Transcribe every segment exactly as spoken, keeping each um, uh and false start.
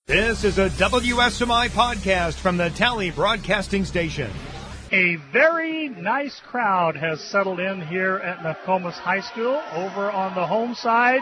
This is a W S M I podcast from the Tally Broadcasting Station. A very nice crowd has settled in here at Nokomis High School. Over on the home side,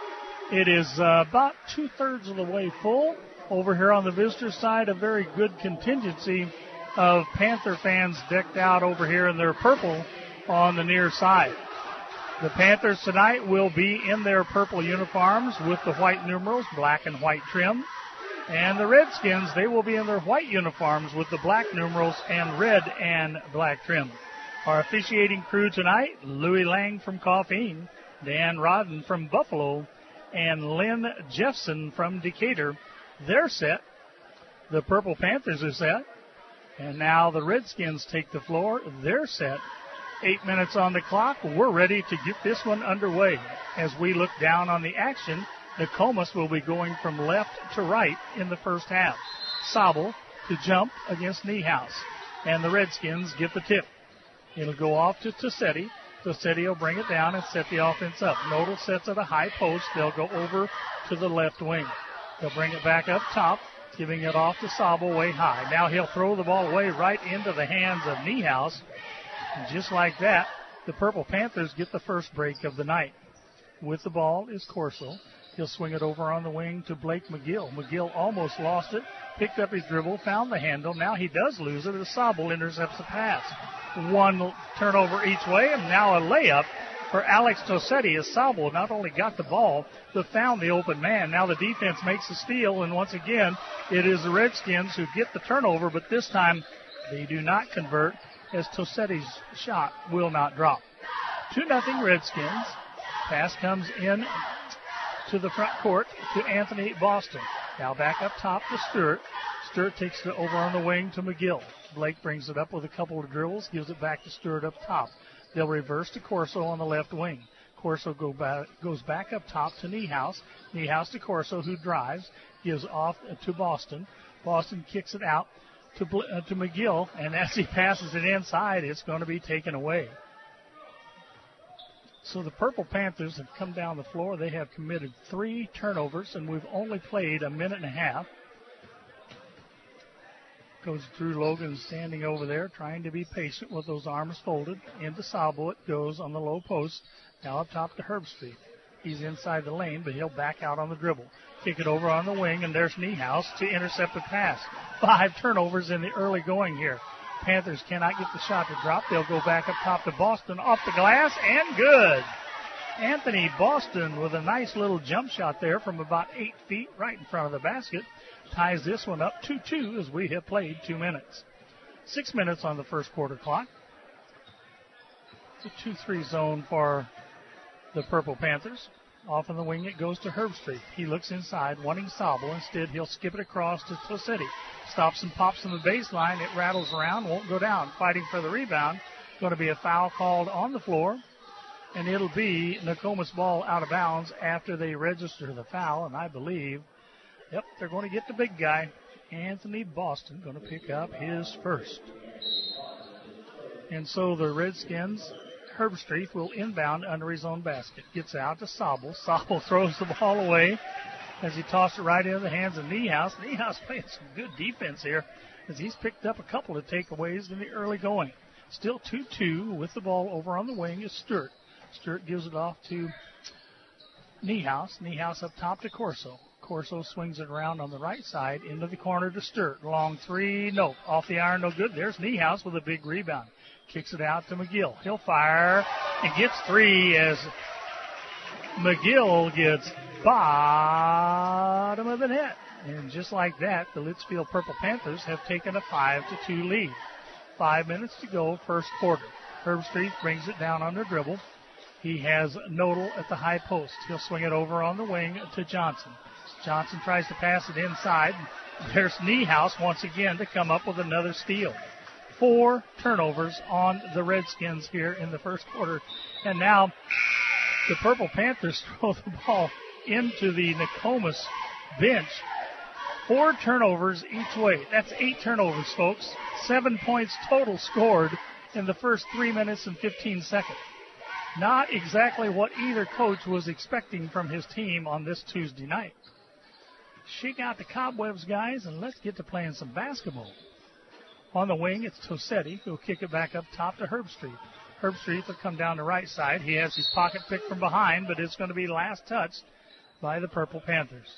it is uh, about two-thirds of the way full. Over here on the visitor side, a very good contingency of Panther fans decked out over here in their purple on the near side. The Panthers tonight will be in their purple uniforms with the white numerals, black and white trim. And the Redskins, they will be in their white uniforms with the black numerals and red and black trim. Our officiating crew tonight, Louis Lang from Coffeen, Dan Rodden from Buffalo, and Lynn Jeffson from Decatur. They're set. The Purple Panthers are set. And now the Redskins take the floor. They're set. Eight minutes on the clock. We're ready to get this one underway. As we look down on the action, Nokomis will be going from left to right in the first half. Sobel to jump against Niehaus. And the Redskins get the tip. It'll go off to Tossetti. Tossetti will bring it down and set the offense up. Nodal sets at a high post. They'll go over to the left wing. They'll bring it back up top, giving it off to Sobel way high. Now he'll throw the ball away right into the hands of Niehaus. And just like that, the Purple Panthers get the first break of the night. With the ball is Corso. He'll swing it over on the wing to Blake McGill. McGill almost lost it, picked up his dribble, found the handle. Now he does lose it as Sobel intercepts the pass. One turnover each way, and now a layup for Alex Tossetti as Sobel not only got the ball, but found the open man. Now the defense makes a steal, and once again, it is the Redskins who get the turnover, but this time they do not convert as Tossetti's shot will not drop. two nothing Redskins. Pass comes in to the front court to Anthony Boston. Now back up top to Stewart. Stewart takes it over on the wing to McGill. Blake brings it up with a couple of dribbles, gives it back to Stewart up top. They'll reverse to Corso on the left wing. Corso go back, goes back up top to Niehaus. Niehaus to Corso, who drives, gives off to Boston. Boston kicks it out to, uh, to McGill, and as he passes it inside, it's going to be taken away. So the Purple Panthers have come down the floor. They have committed three turnovers, and we've only played a minute and a half. Coach Drew Logan standing over there trying to be patient with those arms folded. Into Sobel it goes on the low post. Now up top to Herbstreit. He's inside the lane, but he'll back out on the dribble. Kick it over on the wing, and there's Niehaus to intercept the pass. Five turnovers in the early going here. Panthers cannot get the shot to drop. They'll go back up top to Boston, off the glass, and good. Anthony Boston with a nice little jump shot there from about eight feet right in front of the basket. Ties this one up two two as we have played two minutes. Six minutes on the first quarter clock. It's a two three zone for the Purple Panthers. Off on the wing it goes to Herbstreit. He looks inside, wanting Sobel. Instead, he'll skip it across to Tossetti. Stops and pops on the baseline. It rattles around, won't go down. Fighting for the rebound. Going to be a foul called on the floor. And it'll be Nokomis ball out of bounds after they register the foul. And I believe, yep, they're going to get the big guy. Anthony Boston going to pick up his first. And so the Redskins, Herbstreit will inbound under his own basket. Gets out to Sobel. Sobel throws the ball away as he tosses it right into the hands of Niehaus. Niehaus playing some good defense here as he's picked up a couple of takeaways in the early going. Still two two with the ball over on the wing is Stewart. Stewart gives it off to Niehaus. Niehaus up top to Corso. Corso swings it around on the right side into the corner to Stewart. Long three, nope. Off the iron, no good. There's Niehaus with a big rebound. Kicks it out to McGill. He'll fire and gets three as McGill gets bottom of the net. And just like that, the Litchfield Purple Panthers have taken a five to two lead. Five minutes to go, first quarter. Herbstreit brings it down on the dribble. He has Nodal at the high post. He'll swing it over on the wing to Johnson. Johnson tries to pass it inside. There's Niehaus once again to come up with another steal. Four turnovers on the Redskins here in the first quarter. And now the Purple Panthers throw the ball into the Nokomis bench. Four turnovers each way. That's eight turnovers, folks. Seven points total scored in the first three minutes and fifteen seconds. Not exactly what either coach was expecting from his team on this Tuesday night. shake out the cobwebs, guys, and let's get to playing some basketball. On the wing, it's Tosetti who'll kick it back up top to Herbstreit. Herbstreit will come down the right side. He has his pocket pick from behind, but it's going to be last touched by the Purple Panthers.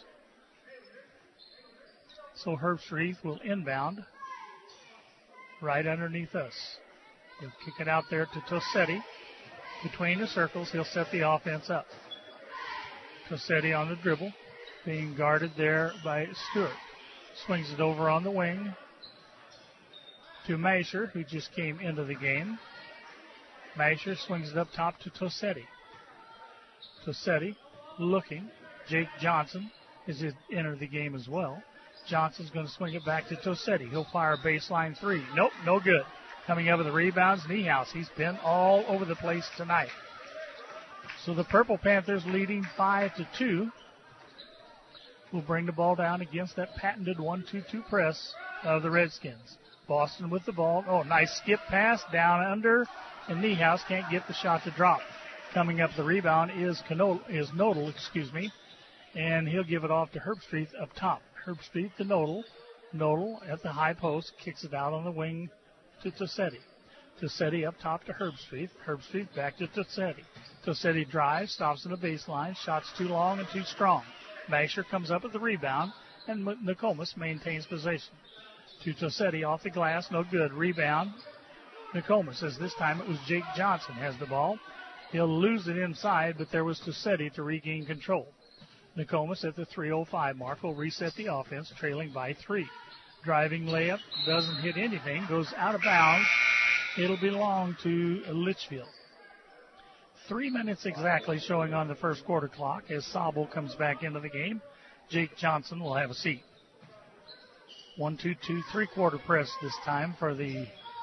So Herbstreit will inbound right underneath us. He'll kick it out there to Tosetti. Between the circles, he'll set the offense up. Tosetti on the dribble, being guarded there by Stewart. Swings it over on the wing to Masher, who just came into the game. Masher swings it up top to Tosetti. Tosetti looking. Jake Johnson is entered the game as well. Johnson's going to swing it back to Tosetti. He'll fire a baseline three. Nope, no good. Coming up with the rebounds, Niehaus. He's been all over the place tonight. So the Purple Panthers leading five to two will bring the ball down against that patented one two two press of the Redskins. Boston with the ball. Oh, nice skip pass down under, and Niehaus can't get the shot to drop. Coming up the rebound is Cano- is Nodal, excuse me, and he'll give it off to Herbstreit up top. Herbstreit to Nodal. Nodal at the high post kicks it out on the wing to Tosetti. Tosetti up top to Herbstreit. Herbstreit back to Tosetti. Tosetti drives, stops in the baseline. Shot's too long and too strong. Masher comes up with the rebound, and Nokomis maintains possession. To Tosetti off the glass, no good. Rebound. Nokomis says this time it was Jake Johnson has the ball. He'll lose it inside, but there was Tosetti to regain control. Nokomis at the three oh five mark will reset the offense, trailing by three. Driving layup, doesn't hit anything, goes out of bounds. It'll belong to Litchfield. Three minutes exactly showing on the first quarter clock as Sobel comes back into the game. Jake Johnson will have a seat. One, two, two, three-quarter press this time for the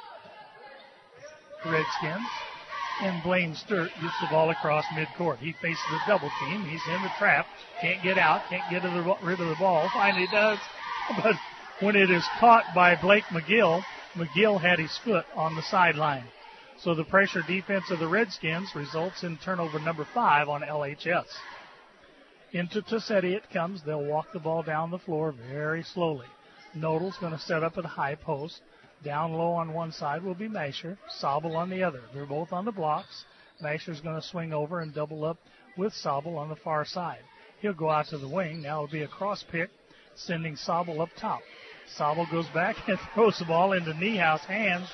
Redskins. And Blaine Sturt gets the ball across midcourt. He faces a double team. He's in the trap. Can't get out. Can't get rid of the ball. Finally does. But when it is caught by Blake McGill, McGill had his foot on the sideline. So the pressure defense of the Redskins results in turnover number five on L H S. Into Tosetti it comes. They'll walk the ball down the floor very slowly. Nodal's going to set up at a high post. Down low on one side will be Masher. Sobel on the other. They're both on the blocks. Masher's going to swing over and double up with Sobel on the far side. He'll go out to the wing. Now it'll be a cross pick, sending Sobel up top. Sobel goes back and throws the ball into Niehaus' hands.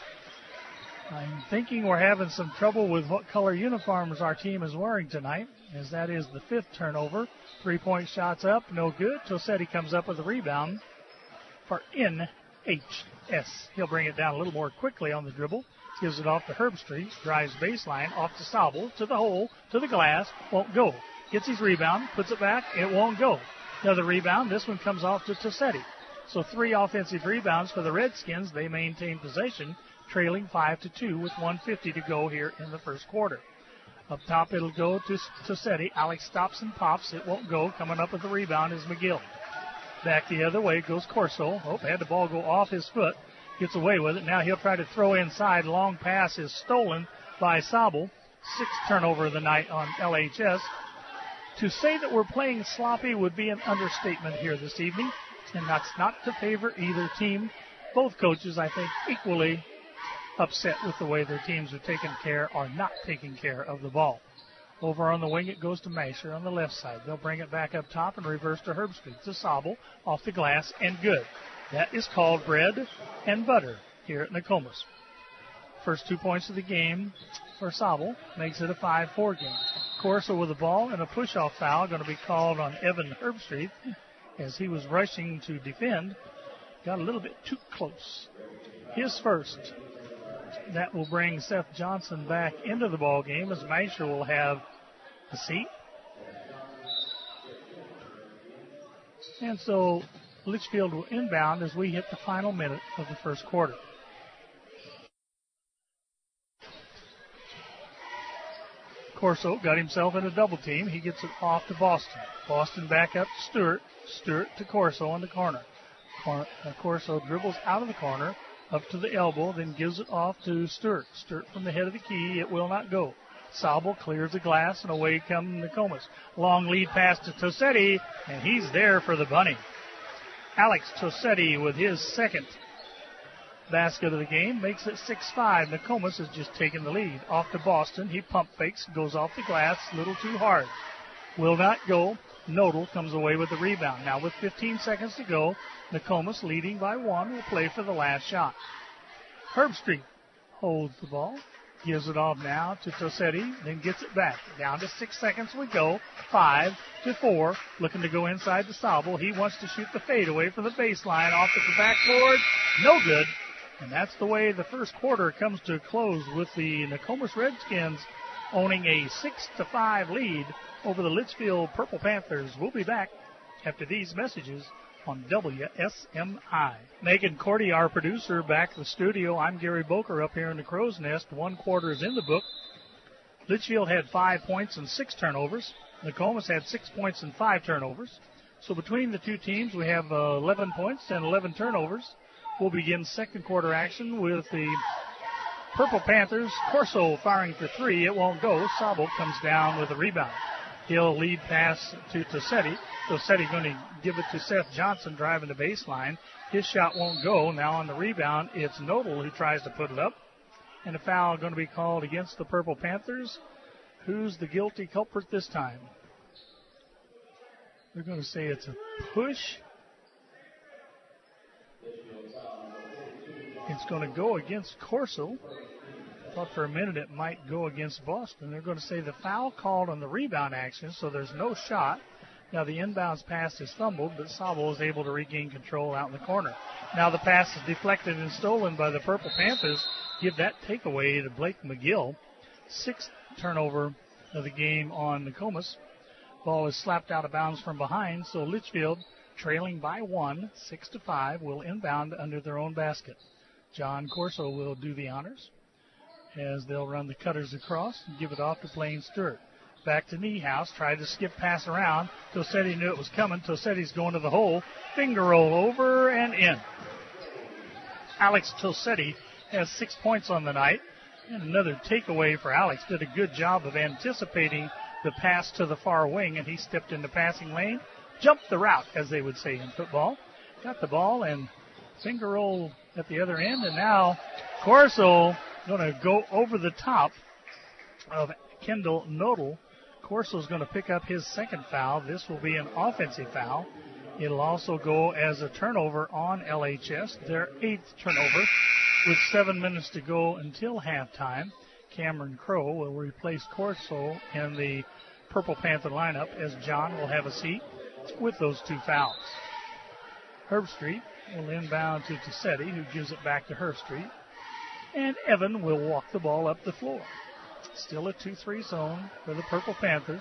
I'm thinking we're having some trouble with what color uniforms our team is wearing tonight, as that is the fifth turnover. Three-point shots up, no good. Tosetti comes up with a rebound for N H S. He'll bring it down a little more quickly on the dribble. Gives it off to Herbstreit. Drives baseline, off to Sobel, to the hole, to the glass. Won't go. Gets his rebound, puts it back. It won't go. Another rebound. This one comes off to Tosetti. So three offensive rebounds for the Redskins. They maintain possession, trailing five to two with one fifty to go here in the first quarter. Up top, it'll go to Tosetti. Alex stops and pops. It won't go. Coming up with the rebound is McGill. Back the other way goes Corso. Oh, had the ball go off his foot. Gets away with it. Now he'll try to throw inside. Long pass is stolen by Sobel. Sixth turnover of the night on L H S. To say that we're playing sloppy would be an understatement here this evening. And that's not to favor either team. Both coaches, I think, equally upset with the way their teams are taking care or not taking care of the ball. Over on the wing, it goes to Masher on the left side. They'll bring it back up top and reverse to Herbstreit. To Sobel, off the glass, and good. That is called bread and butter here at Nokomis. First two points of the game for Sobel makes it a five four game. Corso with the ball and a push-off foul going to be called on Evan Herbstreit as he was rushing to defend. Got a little bit too close. His first. That will bring Seth Johnson back into the ball game as Masher will have a seat. And so Litchfield will inbound as we hit the final minute of the first quarter. Corso got himself in a double team. He gets it off to Boston. Boston back up to Stewart. Stewart to Corso on the corner. Cor- uh, Corso dribbles out of the corner, up to the elbow, then gives it off to Stewart. Stewart from the head of the key. It will not go. Sobel clears the glass, and away comes Nokomis. Long lead pass to Tosetti, and he's there for the bunny. Alex Tosetti with his second basket of the game makes it six five. Nokomis has just taken the lead. Off to Boston. He pump fakes, goes off the glass, a little too hard. Will not go. Nodal comes away with the rebound. Now with fifteen seconds to go, Nokomis leading by one will play for the last shot. Herbstreit holds the ball, gives it off now to Tosetti, then gets it back. Down to six seconds we go. Five to four. Looking to go inside to Sobel. He wants to shoot the fadeaway from the baseline off the backboard. No good. And that's the way the first quarter comes to a close with the Nokomis Redskins owning a six to five lead over the Litchfield Purple Panthers. We'll be back after these messages on W S M I. Megan Cordy, our producer, back in the studio. I'm Gary Boker up here in the Crow's Nest. One quarter is in the book. Litchfield had five points and six turnovers. Nokomis had six points and five turnovers. So between the two teams, we have uh, eleven points and eleven turnovers. We'll begin second quarter action with the Purple Panthers. Corso firing for three. It won't go. Sabo comes down with a rebound. He'll lead pass to Tosetti. Tosetti going to give it to Seth Johnson driving the baseline. His shot won't go. Now on the rebound, it's Nodal who tries to put it up. And a foul going to be called against the Purple Panthers. Who's the guilty culprit this time? They're going to say it's a push. It's going to go against Corso. Thought for a minute it might go against Boston. They're going to say the foul called on the rebound action, so there's no shot. Now the inbounds pass is fumbled, but Sabo is able to regain control out in the corner. Now the pass is deflected and stolen by the Purple Panthers. Give that takeaway to Blake McGill. Sixth turnover of the game on Nokomis. Ball is slapped out of bounds from behind, so Litchfield, trailing by one, six to five, will inbound under their own basket. John Corso will do the honors as they'll run the cutters across and give it off to Blaine Stewart. Back to Niehaus, tried to skip pass around. Tosetti knew it was coming. Tosetti's going to the hole. Finger roll over and in. Alex Tosetti has six points on the night. And another takeaway for Alex. Did a good job of anticipating the pass to the far wing, and he stepped in the passing lane. Jumped the route, as they would say in football. Got the ball and finger roll at the other end. And now Corso going to go over the top of Kendall Nodal. Corso's going to pick up his second foul. This will be an offensive foul. It'll also go as a turnover on L H S, their eighth turnover, with seven minutes to go until halftime. Cameron Crow will replace Corso in the Purple Panther lineup as John will have a seat with those two fouls. Herbstreit will inbound to Tosetti, who gives it back to Herbstreit. And Evan will walk the ball up the floor. Still a two three zone for the Purple Panthers.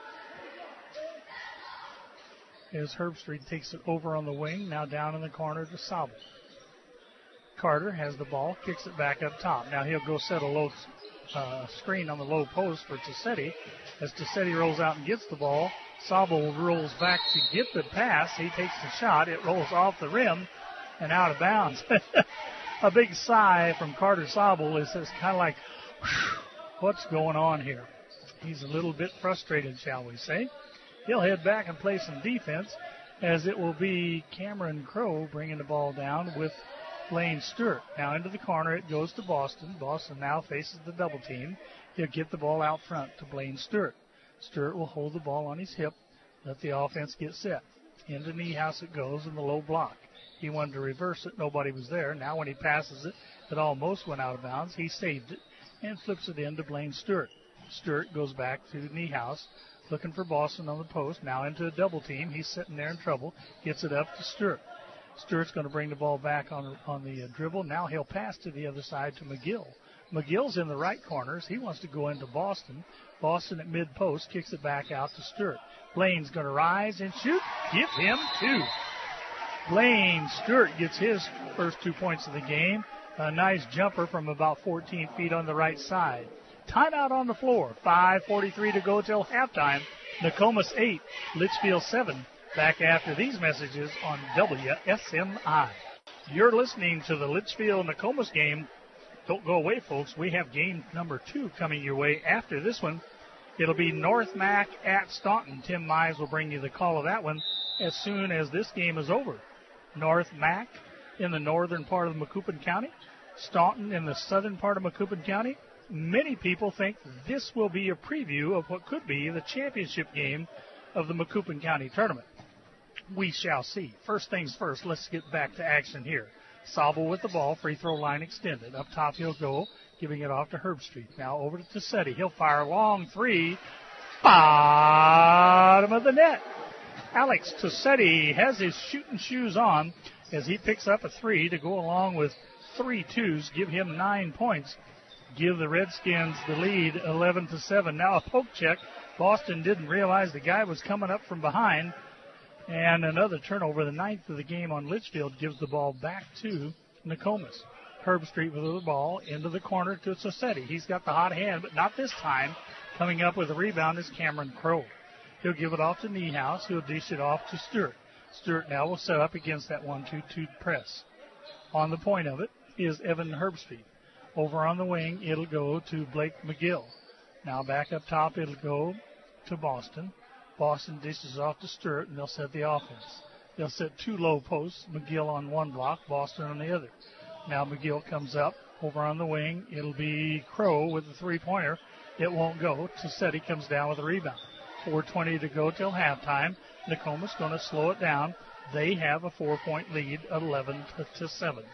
As Herbstreit takes it over on the wing, now down in the corner to Sabo. Carter has the ball, kicks it back up top. Now he'll go set a low uh, screen on the low post for Tosetti. As Tosetti rolls out and gets the ball, Sabo rolls back to get the pass. He takes the shot. It rolls off the rim and out of bounds. A big sigh from Carter Sabo is just kind of like, what's going on here? He's a little bit frustrated, shall we say. He'll head back and play some defense, as it will be Cameron Crow bringing the ball down with Blaine Stewart. Now into the corner it goes to Boston. Boston now faces the double team. He'll get the ball out front to Blaine Stewart. Stewart will hold the ball on his hip, let the offense get set. Into Niehaus it goes in the low block. He wanted to reverse it. Nobody was there. Now when he passes it, it almost went out of bounds. He saved it and flips it in to Blaine Stewart. Stewart goes back to Niehaus, looking for Boston on the post. Now into a double team. He's sitting there in trouble. Gets it up to Stewart. Stewart's going to bring the ball back on, on the uh, dribble. Now he'll pass to the other side to McGill. McGill's in the right corners. He wants to go into Boston. Boston at mid-post kicks it back out to Stewart. Blaine's going to rise and shoot. Give him two. Blaine Stewart gets his first two points of the game. A nice jumper from about fourteen feet on the right side. Timeout on the floor. five forty-three to go till halftime. Nokomis eight, Litchfield seven. Back after these messages on W S M I. You're listening to the Litchfield Nokomis game. Don't go away, folks. We have game number two coming your way after this one. It'll be North Mac at Staunton. Tim Mize will bring you the call of that one as soon as this game is over. North Mac in the northern part of Macoupin County, Staunton in the southern part of Macoupin County. Many people think this will be a preview of what could be the championship game of the Macoupin County tournament. We shall see. First things first, let's get back to action here. Sobel with the ball, free throw line extended. Up top he'll go, giving it off to Herbstreit. Now over to Tassetti. He'll fire a long three. Bottom of the net. Alex Tassetti has his shooting shoes on as he picks up a three to go along with three twos, give him nine points. Give the Redskins the lead, eleven to seven. Now a poke check. Boston didn't realize the guy was coming up from behind. And another turnover, the ninth of the game on Litchfield, gives the ball back to Nokomis. Herbstreit with the ball into the corner to Tassetti. He's got the hot hand, but not this time. Coming up with a rebound is Cameron Crow. He'll give it off to Niehaus. He'll dish it off to Stewart. Stewart now will set up against that one two two press. On the point of it is Evan Herbstreit. Over on the wing, it'll go to Blake McGill. Now back up top, it'll go to Boston. Boston dishes off to Stewart, and they'll set the offense. They'll set two low posts, McGill on one block, Boston on the other. Now McGill comes up. Over on the wing, it'll be Crow with the three-pointer. It won't go. Tassetti comes down with a rebound. four twenty to go till halftime. Nokomis going to slow it down. They have a four-point lead, eleven to seven.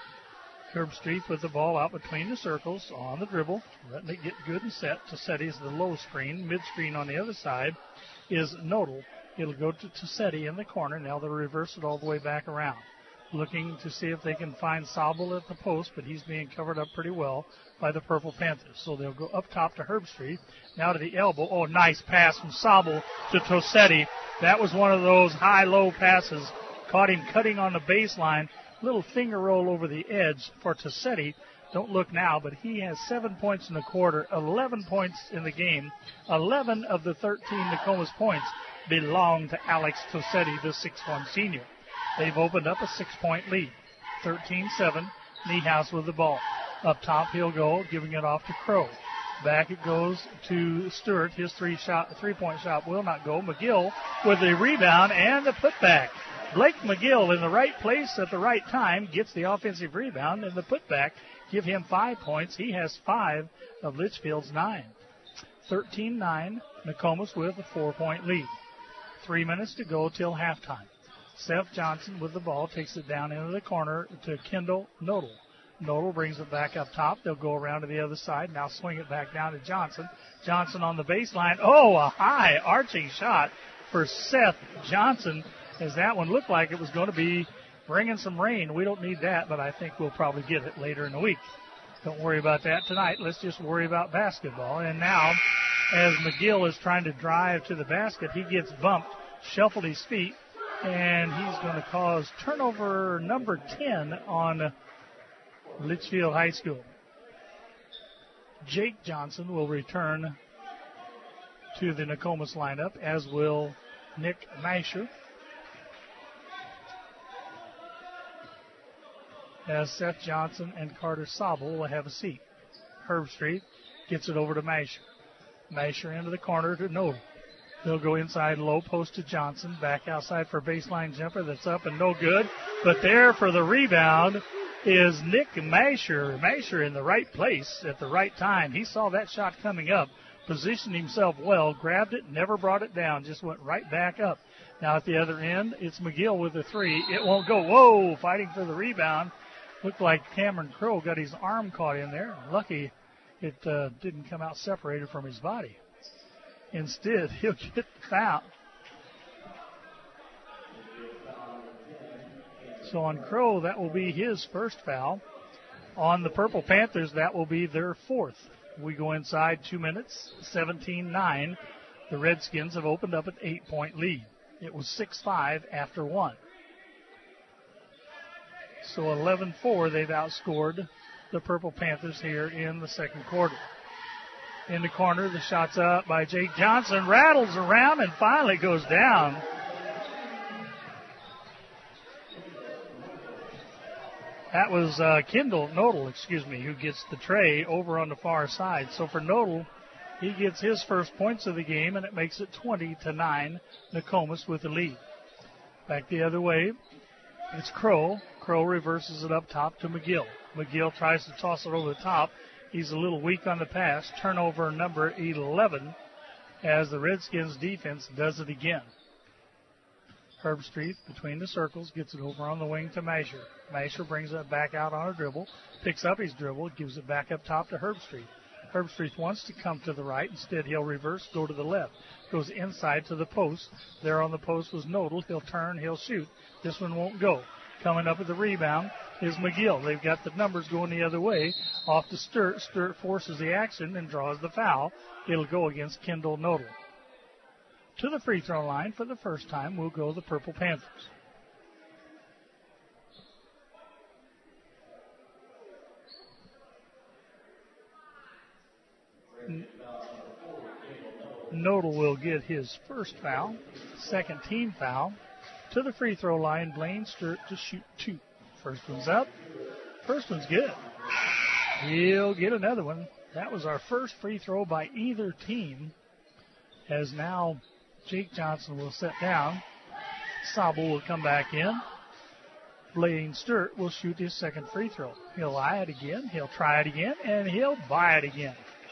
Herbstreit with the ball out between the circles on the dribble, letting it get good and set. Tassetti's the low screen. Mid-screen on the other side is Nodal. It'll go to Tassetti in the corner. Now they'll reverse it all the way back around. Looking to see if they can find Sobel at the post, but he's being covered up pretty well by the Purple Panthers. So they'll go up top to Herbstreit. Now to the elbow. Oh, nice pass from Sobel to Tassetti. That was one of those high-low passes. Caught him cutting on the baseline. Little finger roll over the edge for Tassetti. Don't look now, but he has seven points in the quarter, eleven points in the game. eleven of the thirteen Nokomis points belong to Alex Tassetti, the six one senior. They've opened up a six-point lead, thirteen seven. Niehaus with the ball. Up top he'll go, giving it off to Crow. Back it goes to Stewart. His three shot, three-point shot will not go. McGill with the rebound and the putback. Blake McGill in the right place at the right time gets the offensive rebound and the putback. Give him five points. He has five of Litchfield's nine. thirteen nine, Nokomis with a four-point lead. Three minutes to go till halftime. Seth Johnson with the ball takes it down into the corner to Kendall Nodal. Nodal brings it back up top. They'll go around to the other side. Now swing it back down to Johnson. Johnson on the baseline. Oh, a high arching shot for Seth Johnson, as that one looked like it was going to be bringing some rain. We don't need that, but I think we'll probably get it later in the week. Don't worry about that tonight. Let's just worry about basketball. And now, as McGill is trying to drive to the basket, he gets bumped, shuffled his feet, and he's going to cause turnover number ten on Litchfield High School. Jake Johnson will return to the Nokomis lineup, as will Nick Masher. As Seth Johnson and Carter Sobel will have a seat. Herbstreit gets it over to Masher. Masher into the corner to Nodal. They'll go inside low post to Johnson. Back outside for a baseline jumper that's up and no good. But there for the rebound is Nick Masher. Masher in the right place at the right time. He saw that shot coming up, positioned himself well, grabbed it, never brought it down, just went right back up. Now at the other end, it's McGill with the three. It won't go. Whoa, fighting for the rebound. Looked like Cameron Crow got his arm caught in there. Lucky it uh, didn't come out separated from his body. Instead, he'll get the foul. So on Crow, that will be his first foul. On the Purple Panthers, that will be their fourth. We go inside two minutes, seventeen nine. The Redskins have opened up an eight-point lead. It was six five after one. So eleven four, they've outscored the Purple Panthers here in the second quarter. In the corner, the shot's up by Jake Johnson, rattles around and finally goes down. That was uh, Kendall Nodal, excuse me, who gets the tray over on the far side. So for Nodal, he gets his first points of the game, and it makes it twenty to nine. Nokomis with the lead. Back the other way It's Crow. Crow reverses it up top to McGill. McGill tries to toss it over the top. He's a little weak on the pass. Turnover number eleven as the Redskins defense does it again. Herbstreit between the circles gets it over on the wing to Masher. Masher brings it back out on a dribble, picks up his dribble, gives it back up top to Herbstreit. Herbstreit wants to come to the right. Instead, he'll reverse, go to the left. Goes inside to the post. There on the post was Nodal. He'll turn, he'll shoot. This one won't go. Coming up with the rebound is McGill. They've got the numbers going the other way. Off to Sturt. Sturt forces the action and draws the foul. It'll go against Kendall Nodal. To the free throw line for the first time will go the Purple Panthers. Nodal will get his first foul, second team foul. To the free throw line, Blaine Sturt to shoot two. First one's up. First one's good. He'll get another one. That was our first free throw by either team. As now Jake Johnson will sit down. Sobel will come back in. Blaine Sturt will shoot his second free throw. He'll eye it again. He'll try it again. And he'll buy it again.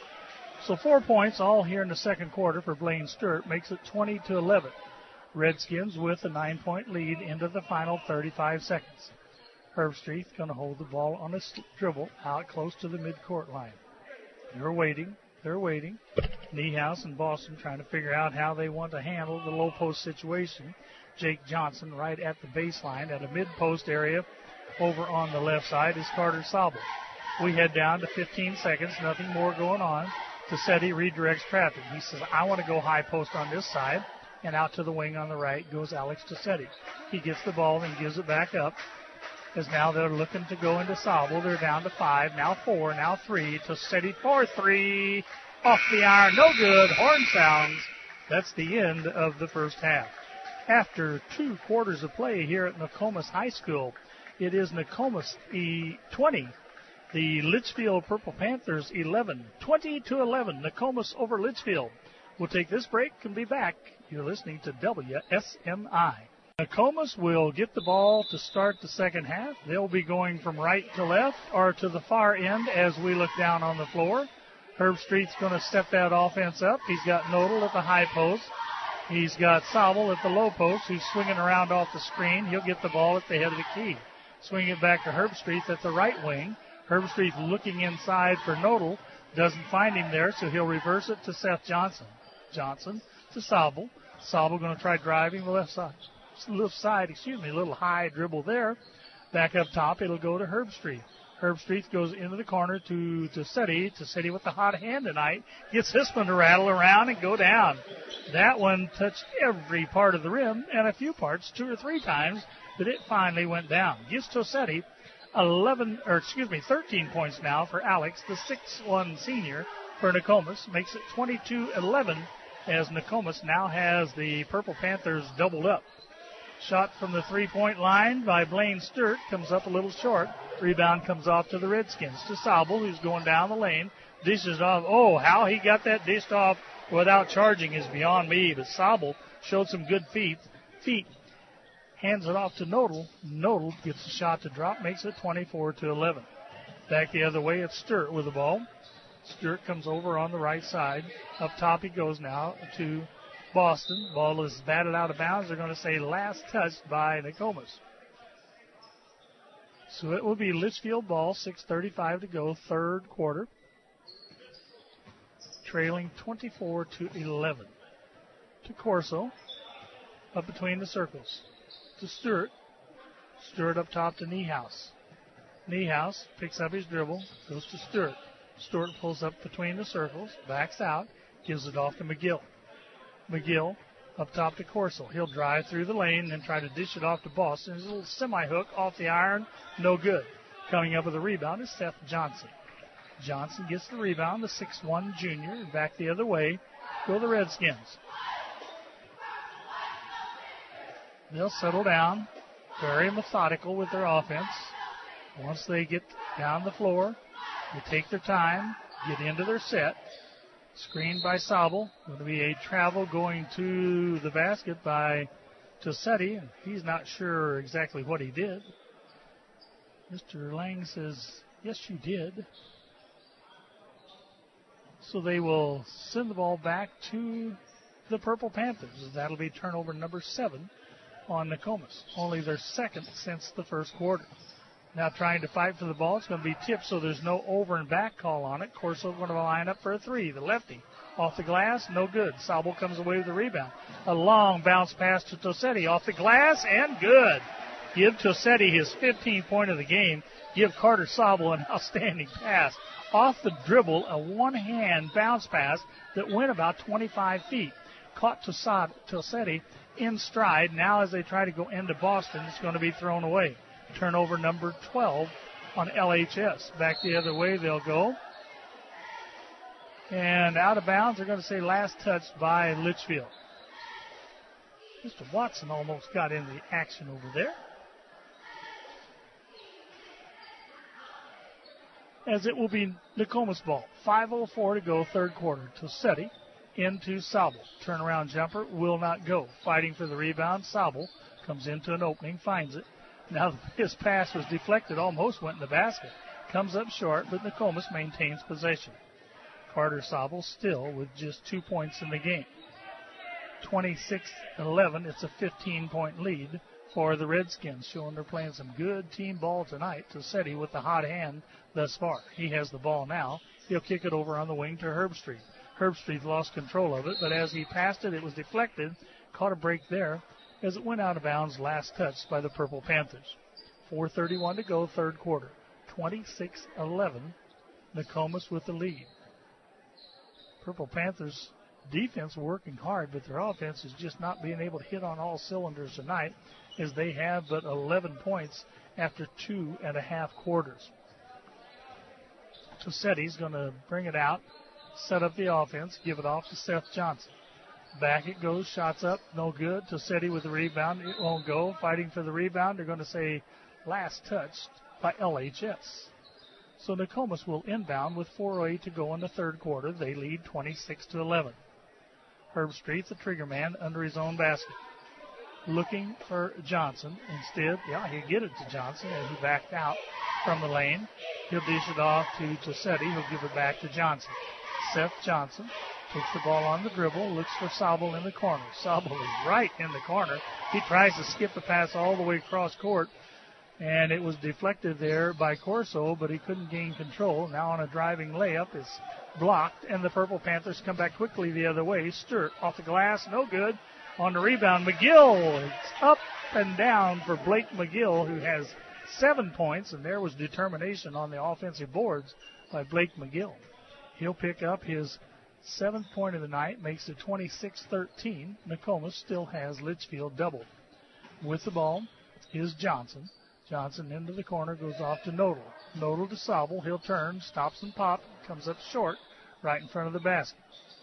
So four points all here in the second quarter for Blaine Sturt makes it twenty to eleven. Redskins with a nine-point lead into the final thirty-five seconds. Herbstreit going to hold the ball on a dribble out close to the midcourt line. They're waiting. They're waiting. Niehaus and Boston trying to figure out how they want to handle the low post situation. Jake Johnson right at the baseline at a mid-post area over on the left side is Carter Sobel. We head down to fifteen seconds, nothing more going on. Tassetti redirects traffic. He says, I want to go high post on this side. And out to the wing on the right goes Alex Tassetti. He gets the ball and gives it back up. As now they're looking to go into Sobel. They're down to five, now four, now three. Tassetti for three. Off the iron, no good. Horn sounds. That's the end of the first half. After two quarters of play here at Nokomis High School, it is Nokomis twenty. The Litchfield Purple Panthers eleven. twenty to eleven. Nokomis over Litchfield. We'll take this break and be back. You're listening to W S M I. Nokomis will get the ball to start the second half. They'll be going from right to left or to the far end as we look down on the floor. Herbstreit's going to step that offense up. He's got Nodal at the high post. He's got Sobel at the low post, who's swinging around off the screen. He'll get the ball at the head of the key. Swing it back to Herbstreit at the right wing. Herbstreit looking inside for Nodal. Doesn't find him there, so he'll reverse it to Seth Johnson. Johnson to Sobel. Sobel going to try driving the left side. Left side, excuse me, a little high dribble there. Back up top, it'll go to Herbstreit. Herbstreit goes into the corner to Tassetti. Tassetti with the hot hand tonight. Gets this one to rattle around and go down. That one touched every part of the rim and a few parts, two or three times, but it finally went down. Gives Tassetti eleven, or excuse me, thirteen points now for Alex, the six one senior for Nokomis. Makes it twenty-two eleven as Nokomis now has the Purple Panthers doubled up. Shot from the three-point line by Blaine Sturt comes up a little short. Rebound comes off to the Redskins. To Sobel, who's going down the lane. Dishes off. Oh, how he got that dished off without charging is beyond me. But Sobel showed some good feet. Feet. Hands it off to Nodal. Nodal gets a shot to drop. Makes it twenty-four to eleven. Back the other way, it's Sturt with the ball. Sturt comes over on the right side. Up top he goes now to Boston. Ball is batted out of bounds. They're going to say last touched by Nokomis. So it will be Litchfield ball, six thirty-five to go, third quarter. Trailing twenty-four to eleven. To Corso, up between the circles. To Sturt. Sturt up top to Niehaus. Niehaus picks up his dribble, goes to Sturt. Sturt pulls up between the circles, backs out, gives it off to McGill. McGill up top to Corso. He'll drive through the lane and try to dish it off to Boston. His little semi-hook off the iron, no good. Coming up with a rebound is Seth Johnson. Johnson gets the rebound, the six one junior, and back the other way go the Redskins. They'll settle down, very methodical with their offense. Once they get down the floor, they take their time, get into their set. Screened by Sobel. Going to be a travel going to the basket by Tossetti, and he's not sure exactly what he did. Mister Lang says, yes, you did. So they will send the ball back to the Purple Panthers. That'll be turnover number seven on Nokomis. Only their second since the first quarter. Now trying to fight for the ball. It's going to be tipped, so there's no over and back call on it. Corso going to line up for a three. The lefty off the glass, no good. Sabel comes away with the rebound. A long bounce pass to Tossetti off the glass, and good. Give Tossetti his fifteenth point of the game. Give Carter Sabel an outstanding pass. Off the dribble, a one-hand bounce pass that went about twenty-five feet. Caught Tossetti in stride. Now as they try to go into Boston, it's going to be thrown away. Turnover number twelve on L H S. Back the other way they'll go. And out of bounds, they're going to say last touched by Litchfield. Mister Watson almost got in the action over there. As it will be Nokomis ball. five oh four to go, third quarter. Tossetti into Sabel. Turnaround jumper will not go. Fighting for the rebound. Sabel comes into an opening, finds it. Now his pass was deflected, almost went in the basket. Comes up short, but Nokomis maintains possession. Carter Sabel still with just two points in the game. twenty-six eleven, it's a fifteen-point lead for the Redskins, showing they're playing some good team ball tonight. Tossetti with the hot hand thus far. He has the ball now. He'll kick it over on the wing to Herbstreit. Herbstreit lost control of it, but as he passed it, it was deflected. Caught a break there as it went out of bounds, last touched by the Purple Panthers. four thirty-one to go, third quarter. twenty-six eleven, Nokomis with the lead. Purple Panthers defense working hard, but their offense is just not being able to hit on all cylinders tonight, as they have but eleven points after two and a half quarters. Tossetti's going to bring it out, set up the offense, give it off to Seth Johnson. Back it goes, shots up, no good. Tossetti with the rebound, it won't go. Fighting for the rebound, they're going to say last touched by L H S. So Nokomis will inbound with four oh eight to go in the third quarter. They lead twenty-six to eleven. Herbstreit, the trigger man, under his own basket. Looking for Johnson. Instead, yeah, he'll get it to Johnson as he backed out from the lane. He'll dish it off to Tossetti. He'll give it back to Johnson. Seth Johnson takes the ball on the dribble, looks for Sabel in the corner. Sabel is right in the corner. He tries to skip the pass all the way across court, and it was deflected there by Corso, but he couldn't gain control. Now on a driving layup is blocked, and the Purple Panthers come back quickly the other way. Sturt off the glass, no good. On the rebound, McGill. It's up and down for Blake McGill, who has seven points, and there was determination on the offensive boards by Blake McGill. He'll pick up his seventh point of the night, makes it twenty-six thirteen. Nokomis still has Litchfield doubled. With the ball is Johnson. Johnson into the corner, goes off to Nodal. Nodal to Sabel. He'll turn, stops and pop, comes up short, right in front of the basket.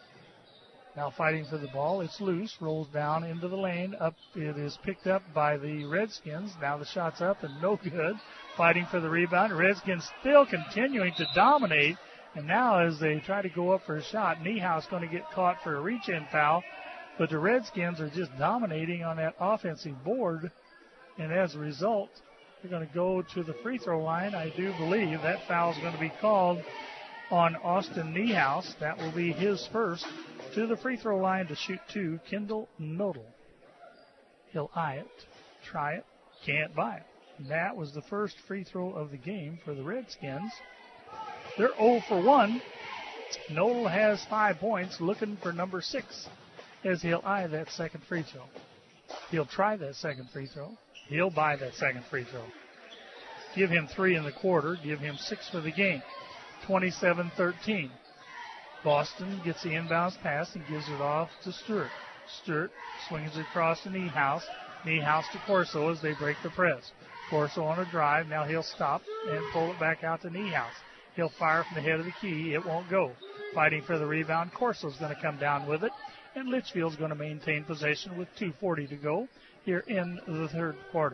Now fighting for the ball. It's loose, rolls down into the lane. Up, it is picked up by the Redskins. Now the shot's up and no good. Fighting for the rebound. Redskins still continuing to dominate. And now as they try to go up for a shot, Niehaus going to get caught for a reach-in foul. But the Redskins are just dominating on that offensive board. And as a result, they're going to go to the free throw line. I do believe that foul is going to be called on Austin Niehaus. That will be his first. To the free throw line to shoot two, Kendall Nodal. He'll eye it, try it, can't buy it. And that was the first free throw of the game for the Redskins. They're oh for one. Nodal has five points, looking for number six as he'll eye that second free throw. He'll try that second free throw. He'll buy that second free throw. Give him three in the quarter, give him six for the game. twenty-seven thirteen. Boston gets the inbounds pass and gives it off to Stewart. Stewart swings it across to Niehaus. Niehaus to Corso as they break the press. Corso on a drive. Now he'll stop and pull it back out to Niehaus. He'll fire from the head of the key. It won't go. Fighting for the rebound. Corso's going to come down with it. And Litchfield's going to maintain possession with two forty to go here in the third quarter.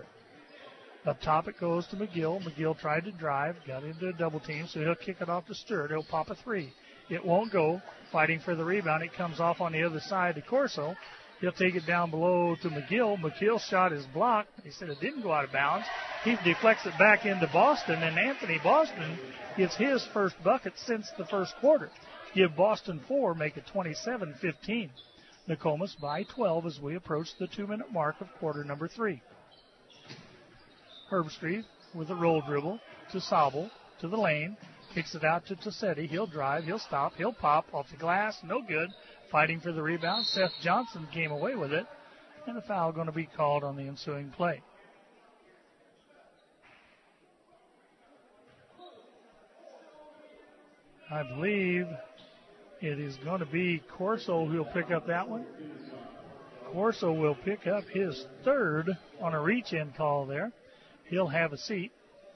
Up top it goes to McGill. McGill tried to drive. Got into a double team, so he'll kick it off to Stewart. He'll pop a three. It won't go. Fighting for the rebound. It comes off on the other side to Corso. He'll take it down below to McGill. McGill's shot is blocked. He said it didn't go out of bounds. He deflects it back into Boston, and Anthony Boston gets his first bucket since the first quarter. Give Boston four, make it twenty-seven fifteen. Nokomis by twelve as we approach the two-minute mark of quarter number three. Herbstreit with a roll dribble to Sobel, to the lane, kicks it out to Tossetti. He'll drive, he'll stop, he'll pop off the glass, no good. Fighting for the rebound, Seth Johnson came away with it, and a foul going to be called on the ensuing play. I believe it is going to be Corso who'll pick up that one. Corso will pick up his third on a reach-in call there. He'll have a seat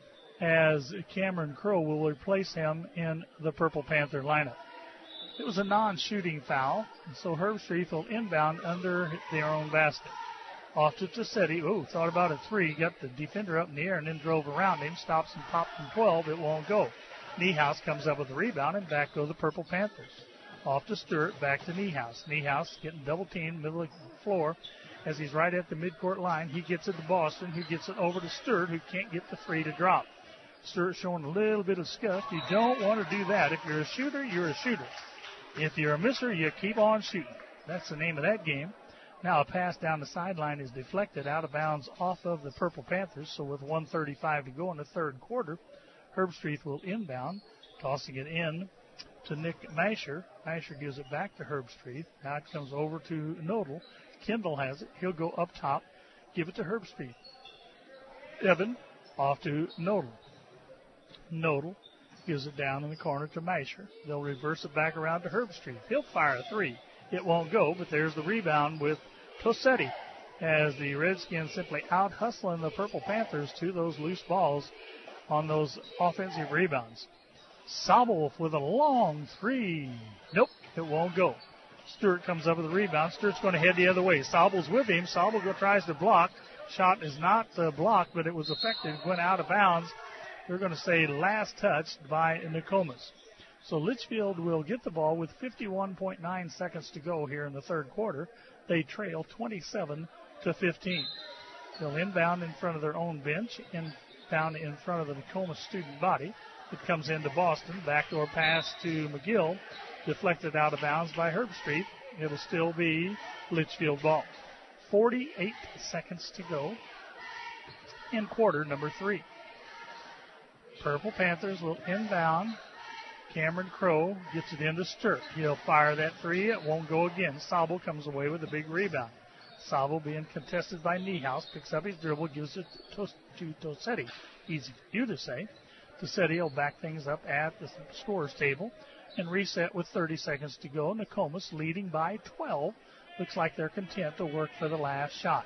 as Cameron Crow will replace him in the Purple Panther lineup. It was a non-shooting foul, and so Herbstreit will inbound under their own basket. Off to Tossetti. Oh, thought about a three. Got the defender up in the air and then drove around him. Stops and popped from twelve. It won't go. Niehaus comes up with the rebound, and back go the Purple Panthers. Off to Stewart, back to Niehaus. Niehaus getting double-teamed, middle of the floor. As he's right at the midcourt line, he gets it to Boston, who gets it over to Stewart, who can't get the three to drop. Stewart showing a little bit of scuff. You don't want to do that. If you're a shooter, you're a shooter. If you're a misser, you keep on shooting. That's the name of that game. Now a pass down the sideline is deflected out of bounds off of the Purple Panthers. So with one thirty-five to go in the third quarter, Herbstreit will inbound, tossing it in to Nick Masher. Masher gives it back to Herbstreit. Now it comes over to Nodal. Kendall has it. He'll go up top, give it to Herbstreit. Evan off to Nodal. Nodal gives it down in the corner to Masher. They'll reverse it back around to Herbstreit. He'll fire a three. It won't go, but there's the rebound with Tossetti as the Redskins simply out-hustling the Purple Panthers to those loose balls on those offensive rebounds. Sobel with a long three. Nope, it won't go. Stewart comes up with a rebound. Stewart's going to head the other way. Sobel's with him. Sobel go, tries to block. Shot is not uh, blocked, but it was effective. Went out of bounds. They're going to say last touched by Nokomis. So Litchfield will get the ball with fifty-one point nine seconds to go here in the third quarter. They trail twenty-seven to fifteen. They'll inbound in front of their own bench, inbound in front of the Nokomis student body. It comes into Boston. Backdoor pass to McGill. Deflected out of bounds by Herbstreit. It'll still be Litchfield ball. forty-eight seconds to go in quarter number three. Purple Panthers will inbound. Cameron Crow gets it into Sturt. He'll fire that three. It won't go again. Sobel comes away with a big rebound. Sobel being contested by Niehaus. Picks up his dribble, gives it to, to Tossetti. Easy for you to say. Tossetti will back things up at the scorer's table and reset with thirty seconds to go. Nokomis leading by twelve. Looks like they're content to work for the last shot.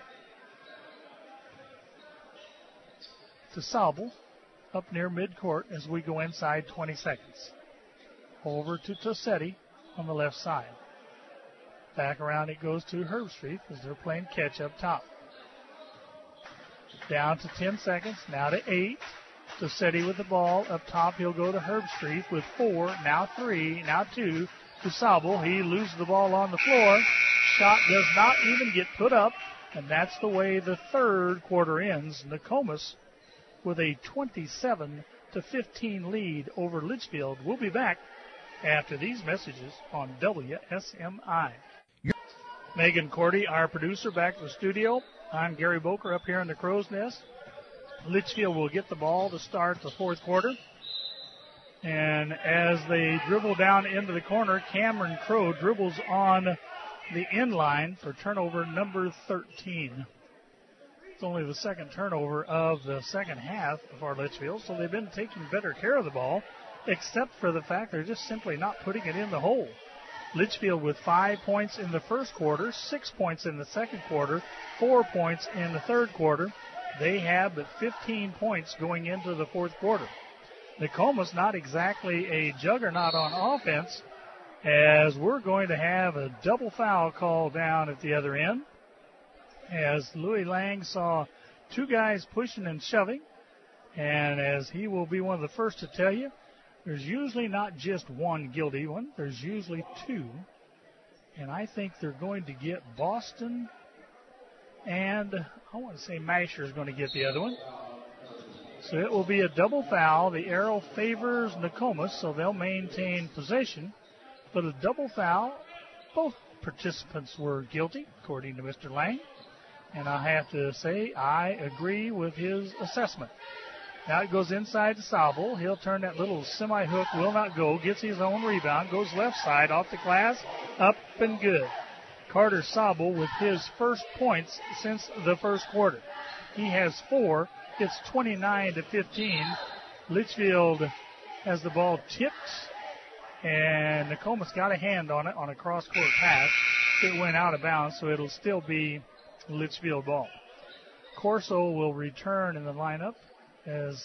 To Sobel. Up near midcourt as we go inside twenty seconds. Over to Tossetti on the left side. Back around it goes to Herbstreit as they're playing catch up top. Down to ten seconds, now to eight. Tossetti with the ball up top. He'll go to Herbstreit with four, now three, now two. To Sobel. He loses the ball on the floor. Shot does not even get put up, and that's the way the third quarter ends. Nokomis with a twenty-seven to fifteen lead over Litchfield. We'll be back after these messages on W S M I. Megan Cordy, our producer, back to the studio. I'm Gary Boker up here in the Crow's Nest. Litchfield will get the ball to start the fourth quarter. And as they dribble down into the corner, Cameron Crow dribbles on the end line for turnover number thirteen. It's only the second turnover of the second half of our Litchfield, so they've been taking better care of the ball, except for the fact they're just simply not putting it in the hole. Litchfield with five points in the first quarter, six points in the second quarter, four points in the third quarter. They have but fifteen points going into the fourth quarter. Nokomis not exactly a juggernaut on offense, as we're going to have a double foul call down at the other end. As Louis Lang saw two guys pushing and shoving, and as he will be one of the first to tell you, there's usually not just one guilty one, there's usually two. And I think they're going to get Boston, and I want to say Masher is going to get the other one. So it will be a double foul. The arrow favors Nokomis, so they'll maintain possession. But a double foul, both participants were guilty, according to Mister Lang. And I have to say, I agree with his assessment. Now it goes inside to Sobel. He'll turn that little semi-hook, will not go, gets his own rebound, goes left side, off the glass, up and good. Carter Sobel with his first points since the first quarter. He has four. It's twenty-nine to fifteen. Litchfield has the ball tipped, and Nokomis got a hand on it on a cross-court pass. It went out of bounds, so it'll still be Litchfield ball. Corso will return in the lineup as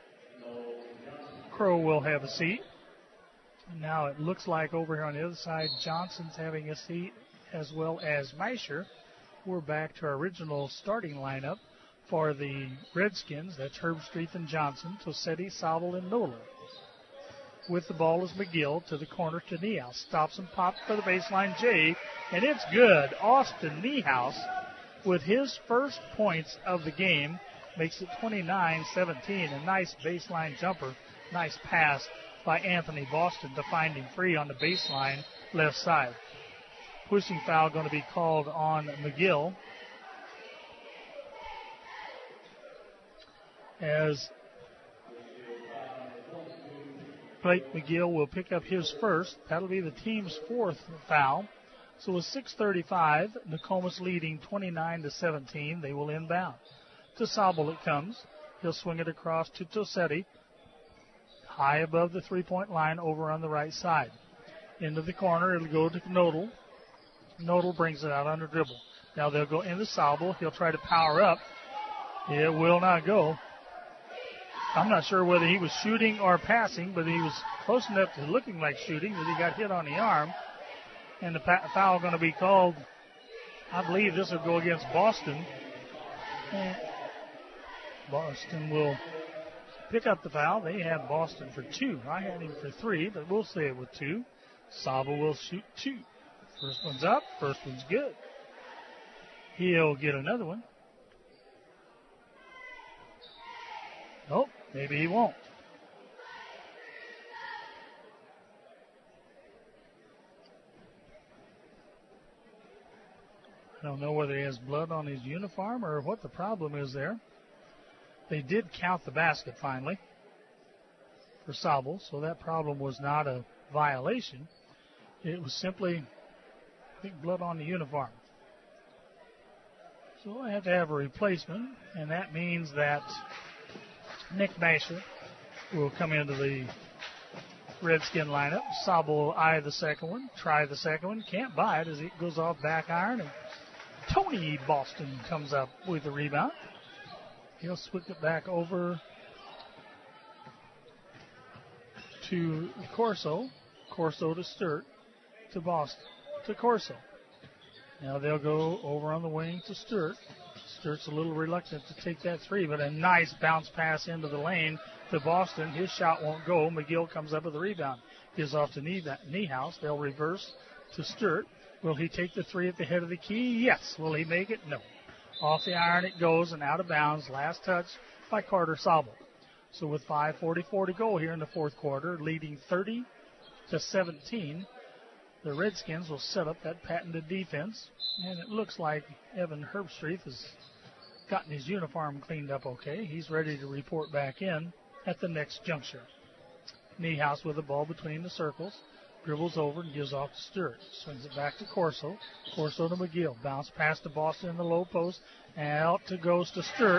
Crow will have a seat. Now it looks like over here on the other side, Johnson's having a seat as well as Masher. We're back to our original starting lineup for the Redskins. That's Herbstreit and Johnson, Tosetti, Sobel, and Nolan. With the ball is McGill to the corner to Niehaus. Stops and pops for the baseline J, and it's good. Austin Niehaus with his first points of the game makes it twenty-nine seventeen. A nice baseline jumper. Nice pass by Anthony Boston to find him free on the baseline left side. Pushing foul going to be called on McGill, as Blake McGill will pick up his first. That'll be the team's fourth foul. So with six thirty-five, Nokomis leading twenty-nine to seventeen. They will inbound. To Sobel it comes. He'll swing it across to Tosetti, high above the three-point line over on the right side. Into the corner, it'll go to Nodal. Nodal brings it out on a dribble. Now they'll go into Sobel. He'll try to power up. It will not go. I'm not sure whether he was shooting or passing, but he was close enough to looking like shooting that he got hit on the arm. And the pa- foul going to be called. I believe this will go against Boston. And Boston will pick up the foul. They have Boston for two. I had him for three, but we'll say it with two. Sobel will shoot two. First one's up. First one's good. He'll get another one. Nope, maybe he won't. I don't know whether he has blood on his uniform or what the problem is there. They did count the basket finally for Sobel, so that problem was not a violation. It was simply, I think, blood on the uniform. So I have to have a replacement, and that means that Nick Masher will come into the Redskin lineup. Sobel will eye the second one, try the second one, can't buy it as it goes off back iron, and Tony Boston comes up with the rebound. He'll switch it back over to Corso. Corso to Sturt, to Boston, to Corso. Now they'll go over on the wing to Sturt. Sturt's a little reluctant to take that three, but a nice bounce pass into the lane to Boston. His shot won't go. McGill comes up with the rebound. Gives off to Niehaus. They'll reverse to Sturt. Will he take the three at the head of the key? Yes. Will he make it? No. Off the iron it goes and out of bounds. Last touch by Carter Sobel. So with five forty-four to go here in the fourth quarter, leading thirty to seventeen, the Redskins will set up that patented defense. And it looks like Evan Herbstreit has gotten his uniform cleaned up okay. He's ready to report back in at the next juncture. Niehaus with the ball between the circles. Dribbles over and gives off to Sturt. Swings it back to Corso. Corso to McGill. Bounce pass to Boston in the low post. Out to goes to Sturt.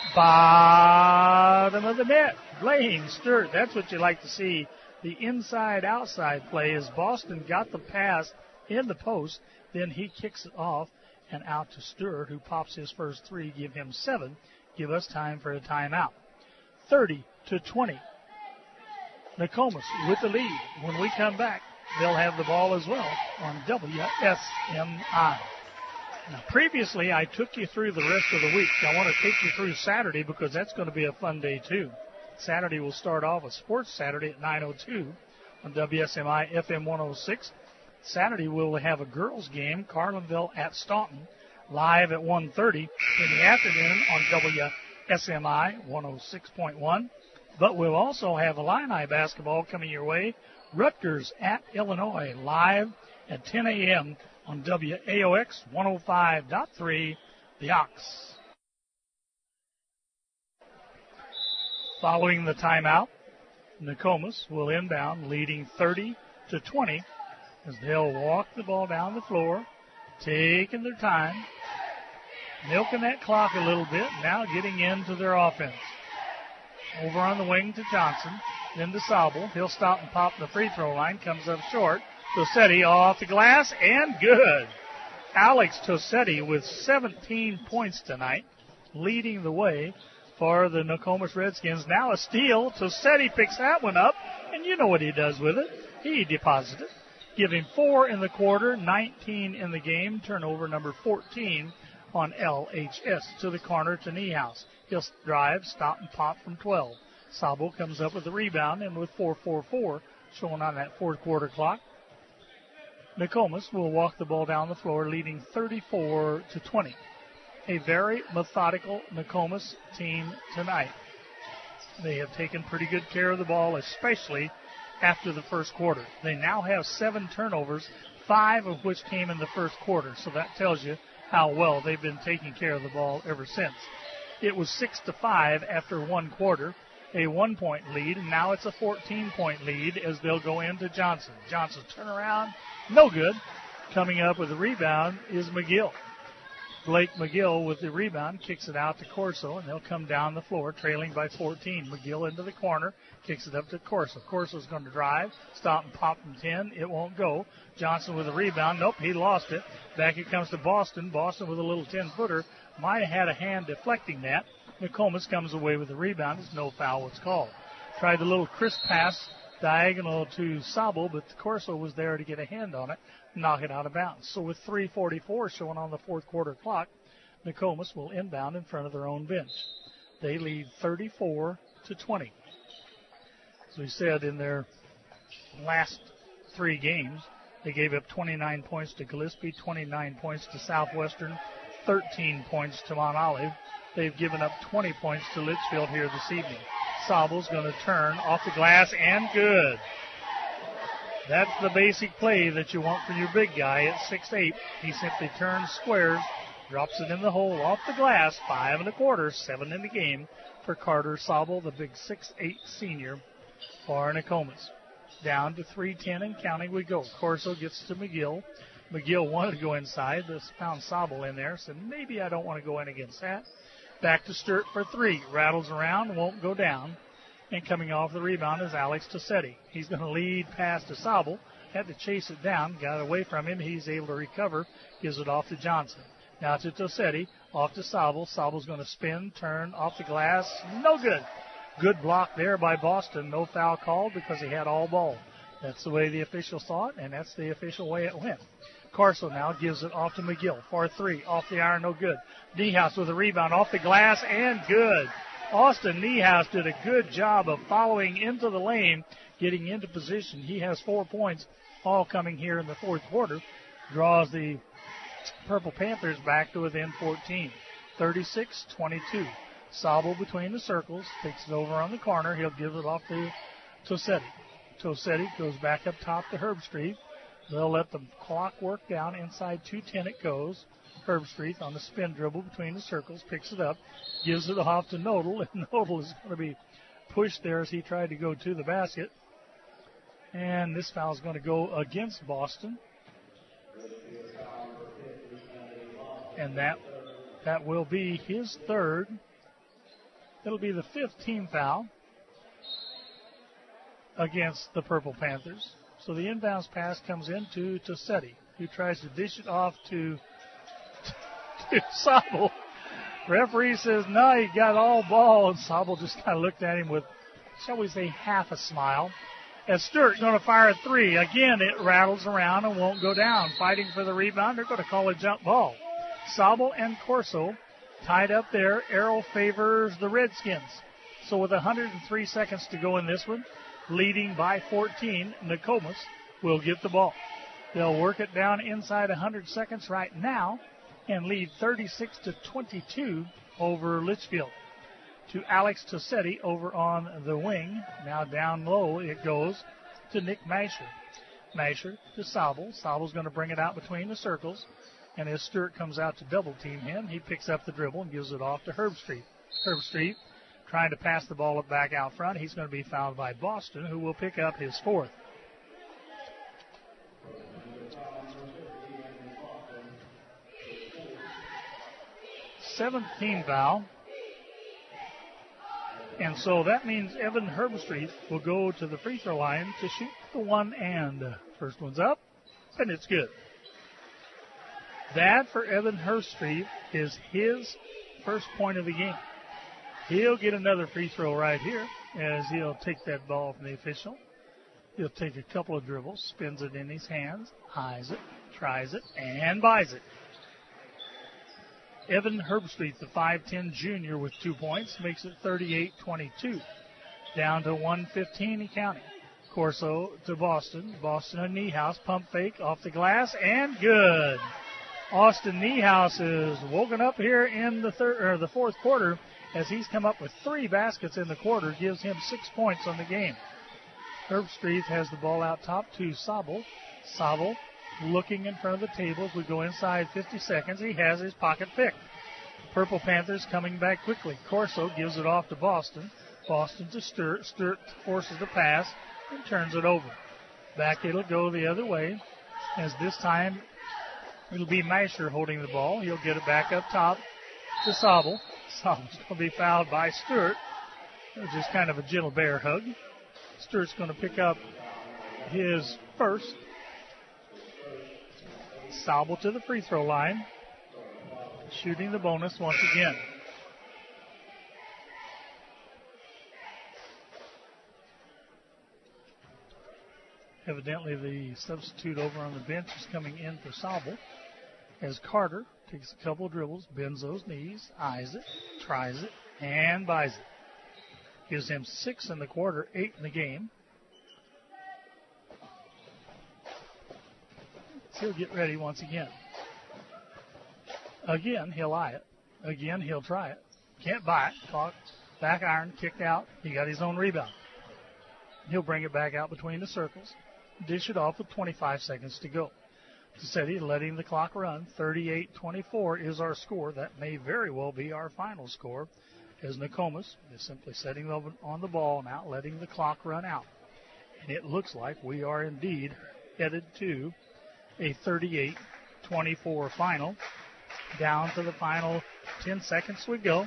Bottom of the net. Blaine Sturt. That's what you like to see. The inside-outside play as Boston got the pass in the post. Then he kicks it off and out to Sturt, who pops his first three. Give him seven. Give us time for a timeout. thirty to twenty. Nokomis with the lead. When we come back, they'll have the ball as well on W S M I. Now, previously, I took you through the rest of the week. I want to take you through Saturday because that's going to be a fun day, too. Saturday will start off with Sports Saturday at nine oh two on W S M I F M one oh six. Saturday we'll have a girls game, Carlinville at Staunton, live at one thirty in the afternoon on W S M I one oh six point one. But we'll also have Illini basketball coming your way. Rutgers at Illinois, live at ten a.m. on W A O X one oh five point three, The Ox. Following the timeout, Nokomis will inbound, leading thirty to twenty, as they'll walk the ball down the floor, taking their time, milking that clock a little bit, now getting into their offense. Over on the wing to Johnson, then to Sobel. He'll stop and pop the free throw line, comes up short. Tossetti off the glass, and good. Alex Tossetti with seventeen points tonight, leading the way for the Nokomis Redskins. Now a steal. Tossetti picks that one up, and you know what he does with it. He deposits it. Give him four in the quarter, nineteen in the game. Turnover number fourteen on L H S. To the corner to Niehaus. He'll drive, stop, and pop from twelve. Sabo comes up with the rebound, and with four forty-four showing on that fourth quarter clock, Nokomis will walk the ball down the floor, leading thirty-four to twenty. A very methodical Nokomis team tonight. They have taken pretty good care of the ball, especially after the first quarter. They now have seven turnovers, five of which came in the first quarter, so that tells you how well they've been taking care of the ball ever since. It was six to five after one quarter, a one-point lead, and now it's a fourteen-point lead as they'll go into Johnson. Johnson turnaround, no good. Coming up with the rebound is McGill. Blake McGill with the rebound kicks it out to Corso, and they'll come down the floor trailing by fourteen. McGill into the corner, kicks it up to Corso. Corso's going to drive, stop and pop from ten. It won't go. Johnson with the rebound. Nope, he lost it. Back it comes to Boston. Boston with a little ten-footer. Might have had a hand deflecting that. Nokomis comes away with the rebound. It's no foul was called. Tried the little crisp pass diagonal to Sabo, but Corso was there to get a hand on it, knock it out of bounds. So with three forty-four showing on the fourth quarter clock, Nokomis will inbound in front of their own bench. They lead thirty-four to twenty. As we said, in their last three games, they gave up twenty-nine points to Gillespie, twenty-nine points to Southwestern, thirteen points to Mount Olive. They've given up twenty points to Litchfield here this evening. Sabel's going to turn off the glass, and good. That's the basic play that you want for your big guy at six eight. He simply turns, squares, drops it in the hole off the glass, five and a quarter, seven in the game for Carter Sabel, the big six eight senior for Nokomis. Down to three ten and counting we go. Corso gets to McGill. McGill wanted to go inside, but found Sabel in there, said maybe I don't want to go in against that. Back to Sturt for three. Rattles around, won't go down. And coming off the rebound is Alex Tossetti. He's going to lead pass to Sabel. Had to chase it down, got away from him. He's able to recover, gives it off to Johnson. Now to Tossetti, off to Sabel. Sabel's going to spin, turn, off the glass. No good. Good block there by Boston. No foul called because he had all ball. That's the way the official saw it, and that's the official way it went. Corso now gives it off to McGill for three. Off the iron, no good. Niehaus with a rebound off the glass, and good. Austin Niehaus did a good job of following into the lane, getting into position. He has four points, all coming here in the fourth quarter. Draws the Purple Panthers back to within fourteen. thirty-six twenty-two. Sabel between the circles, takes it over on the corner. He'll give it off to Tossetti. Tossetti goes back up top to Herbstreit. They'll let the clock work down. Inside two ten it goes. Herbstreit on the spin dribble between the circles, picks it up, gives it off to Nodal, and Nodal is going to be pushed there as he tried to go to the basket. And this foul is going to go against Boston. And that that will be his third. It'll be the fifth team foul against the Purple Panthers. So the inbounds pass comes into Tossetti, who tries to dish it off to, to Sabel. Referee says, no, he got all ball, and Sabel just kind of looked at him with, shall we say, half a smile. As Sturt going to fire a three. Again, it rattles around and won't go down. Fighting for the rebound, they're going to call a jump ball. Sabel and Corso tied up there. Arrow favors the Redskins. So with one hundred three seconds to go in this one, leading by fourteen, Nokomis will get the ball. They'll work it down inside one hundred seconds right now and lead thirty-six to twenty-two over Litchfield. To Alex Tossetti over on the wing. Now down low it goes to Nick Masher. Masher to Sobel. Sobel's going to bring it out between the circles. And as Stewart comes out to double team him, he picks up the dribble and gives it off to Herbstreit. Herbstreit trying to pass the ball back out front. He's going to be fouled by Boston, who will pick up his fourth. Seventh team foul. And so that means Evan Herbstreit will go to the free throw line to shoot the one and. First one's up, and it's good. That for Evan Herbstreit is his first point of the game. He'll get another free throw right here as he'll take that ball from the official. He'll take a couple of dribbles, spins it in his hands, eyes it, tries it, and buys it. Evan Herbstreit, the five ten junior with two points, makes it thirty-eight twenty-two. Down to one fifteen and counting. Corso to Boston. Boston and Niehaus, pump fake off the glass, and good. Austin Niehaus is woken up here in the third or the fourth quarter as he's come up with three baskets in the quarter, gives him six points on the game. Herbstreit has the ball out top to Sobel. Sobel looking in front of the table as we go inside fifty seconds. He has his pocket picked. Purple Panthers coming back quickly. Corso gives it off to Boston. Boston to Stewart. Stewart forces the pass and turns it over. Back it'll go the other way as this time it'll be Masher holding the ball. He'll get it back up top to Sobel. Sobel's going to be fouled by Stewart. It was just kind of a gentle bear hug. Stewart's going to pick up his first. Sobel to the free throw line. Shooting the bonus once again. Evidently the substitute over on the bench is coming in for Sobel as Carter takes a couple of dribbles, bends those knees, eyes it, tries it, and buys it. Gives him six in the quarter, eight in the game. So he'll get ready once again. Again, he'll eye it. Again, he'll try it. Can't buy it. Caught, back iron, kicked out. He got his own rebound. He'll bring it back out between the circles. Dish it off with twenty-five seconds to go. Tossetti letting the clock run. thirty-eight twenty-four is our score. That may very well be our final score, as Nokomis is simply setting on the ball now, letting the clock run out. And it looks like we are indeed headed to a thirty-eight twenty-four final. Down to the final ten seconds we go.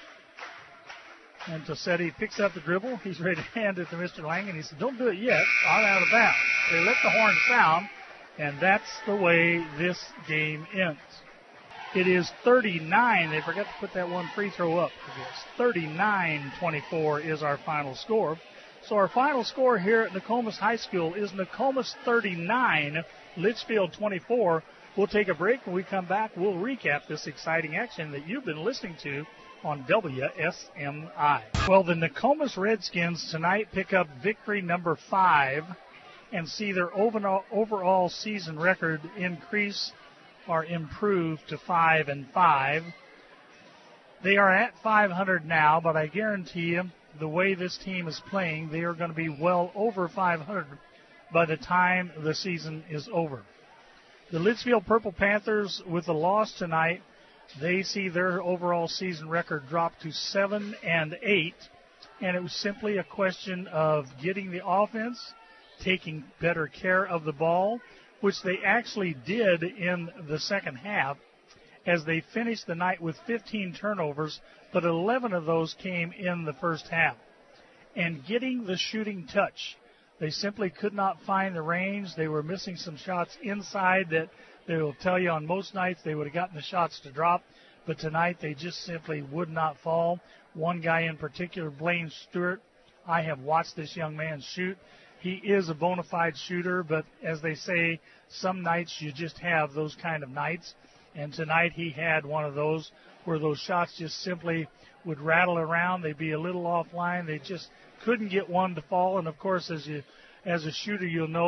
And Tossetti picks up the dribble. He's ready to hand it to Mister Lang, and he said, don't do it yet. I'm out of bounds. They let the horn sound, and that's the way this game ends. It is thirty-nine. They forgot to put that one free throw up. It's thirty-nine twenty-four is our final score. So our final score here at Nokomis High School is Nokomis thirty-nine, Litchfield twenty-four. We'll take a break. When we come back, we'll recap this exciting action that you've been listening to on W S M I. Well, the Nokomis Redskins tonight pick up victory number five and see their overall, overall season record increase or improve to five and five. They are at five hundred now, but I guarantee you the way this team is playing, they are going to be well over five hundred by the time the season is over. The Litchfield Purple Panthers, with the loss tonight, they see their overall season record drop to seven and eight, and it was simply a question of getting the offense, taking better care of the ball, which they actually did in the second half, as they finished the night with fifteen turnovers, but eleven of those came in the first half. And getting the shooting touch. They simply could not find the range. They were missing some shots inside that they will tell you on most nights they would have gotten the shots to drop, but tonight they just simply would not fall. One guy in particular, Blaine Stewart, I have watched this young man shoot. He is a bona fide shooter, but as they say, some nights you just have those kind of nights, and tonight he had one of those where those shots just simply would rattle around. They'd be a little offline. They just couldn't get one to fall. And, of course, as you, as a shooter, you'll know that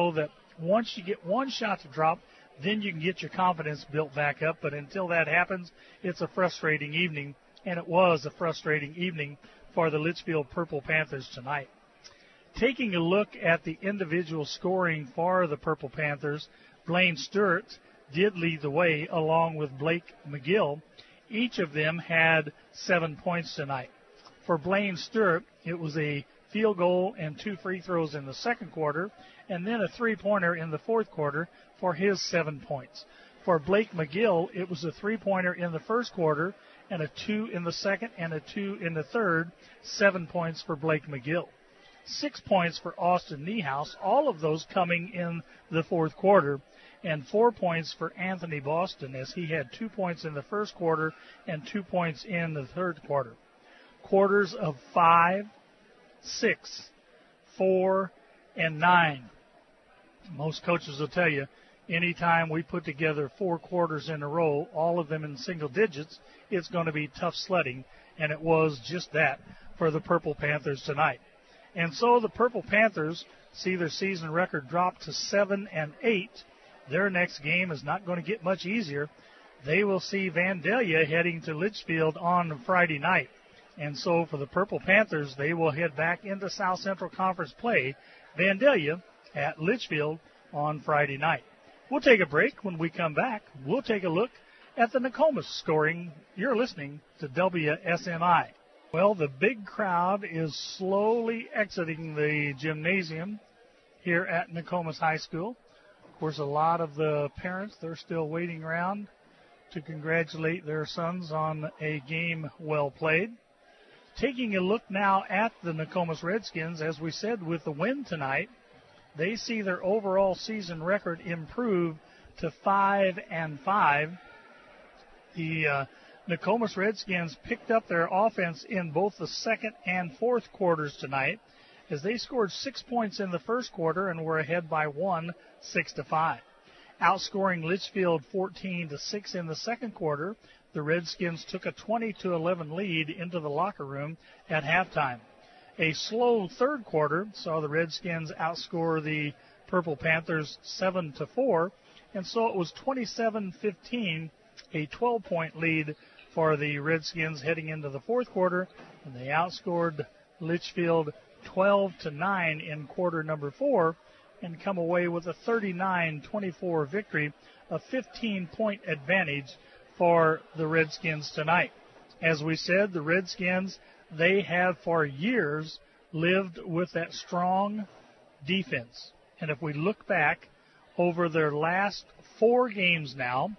Once you get one shot to drop, then you can get your confidence built back up. But until that happens, it's a frustrating evening, and it was a frustrating evening for the Litchfield Purple Panthers tonight. Taking a look at the individual scoring for the Purple Panthers, Blaine Stewart did lead the way along with Blake McGill. Each of them had seven points tonight. For Blaine Stewart, it was a field goal and two free throws in the second quarter, and then a three-pointer in the fourth quarter for his seven points. For Blake McGill, it was a three-pointer in the first quarter and a two in the second and a two in the third, seven points for Blake McGill. Six points for Austin Niehaus, all of those coming in the fourth quarter, and four points for Anthony Boston as he had two points in the first quarter and two points in the third quarter. Quarters of five, six, four, and nine. Most coaches will tell you, anytime we put together four quarters in a row, all of them in single digits, it's going to be tough sledding, and it was just that for the Purple Panthers tonight. And so the Purple Panthers see their season record drop to seven and eight. Their next game is not going to get much easier. They will see Vandalia heading to Litchfield on Friday night. And so for the Purple Panthers, they will head back into South Central Conference play, Vandalia at Litchfield on Friday night. We'll take a break. When we come back, we'll take a look at the Nokomis scoring. You're listening to W S M I. Well, the big crowd is slowly exiting the gymnasium here at Nokomis High School. Of course, a lot of the parents, they're still waiting around to congratulate their sons on a game well played. Taking a look now at the Nokomis Redskins, as we said, with the win tonight, they see their overall season record improve to five and five. The uh, Nokomis Redskins picked up their offense in both the second and fourth quarters tonight, as they scored six points in the first quarter and were ahead by one, six to five. Outscoring Litchfield fourteen to six in the second quarter, the Redskins took a twenty to eleven lead into the locker room at halftime. A slow third quarter saw the Redskins outscore the Purple Panthers seven to four, and so it was twenty-seven fifteen, a twelve-point lead for the Redskins heading into the fourth quarter, and they outscored Litchfield twelve to nine in quarter number four and come away with a thirty-nine twenty-four victory, a fifteen-point advantage for the Redskins tonight. As we said, the Redskins, they have for years lived with that strong defense. And if we look back over their last four games now,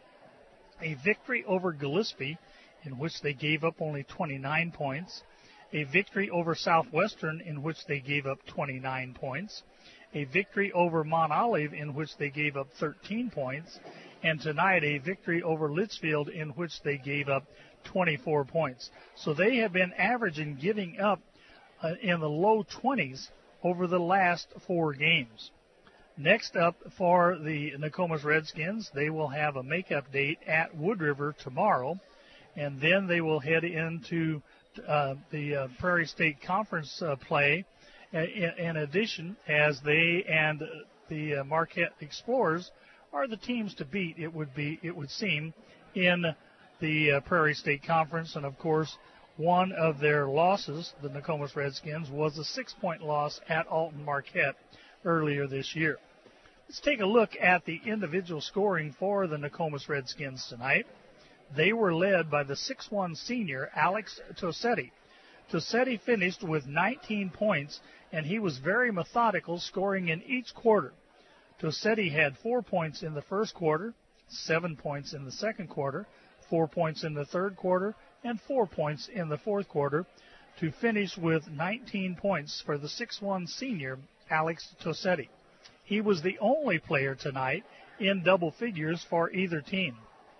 a victory over Gillespie, in which they gave up only twenty-nine points, a victory over Southwestern, in which they gave up twenty-nine points, a victory over Mont Olive, in which they gave up thirteen points, and tonight a victory over Litchfield, in which they gave up twenty-four points. So they have been averaging giving up uh, in the low twenties over the last four games. Next up for the Nokomis Redskins, they will have a makeup date at Wood River tomorrow, and then they will head into uh, the uh, Prairie State Conference uh, play. In, in addition, as they and the uh, Marquette Explorers are the teams to beat, it would be, it would seem, in the uh, Prairie State Conference. And of course, one of their losses, the Nokomis Redskins, was a six-point loss at Alton Marquette earlier this year. Let's take a look at the individual scoring for the Nokomis Redskins tonight. They were led by the six one senior, Alex Tossetti. Tossetti finished with nineteen points, and he was very methodical, scoring in each quarter. Tossetti had four points in the first quarter, seven points in the second quarter, four points in the third quarter, and four points in the fourth quarter, to finish with nineteen points for the six one senior, Alex Tossetti. He was the only player tonight in double figures for either team.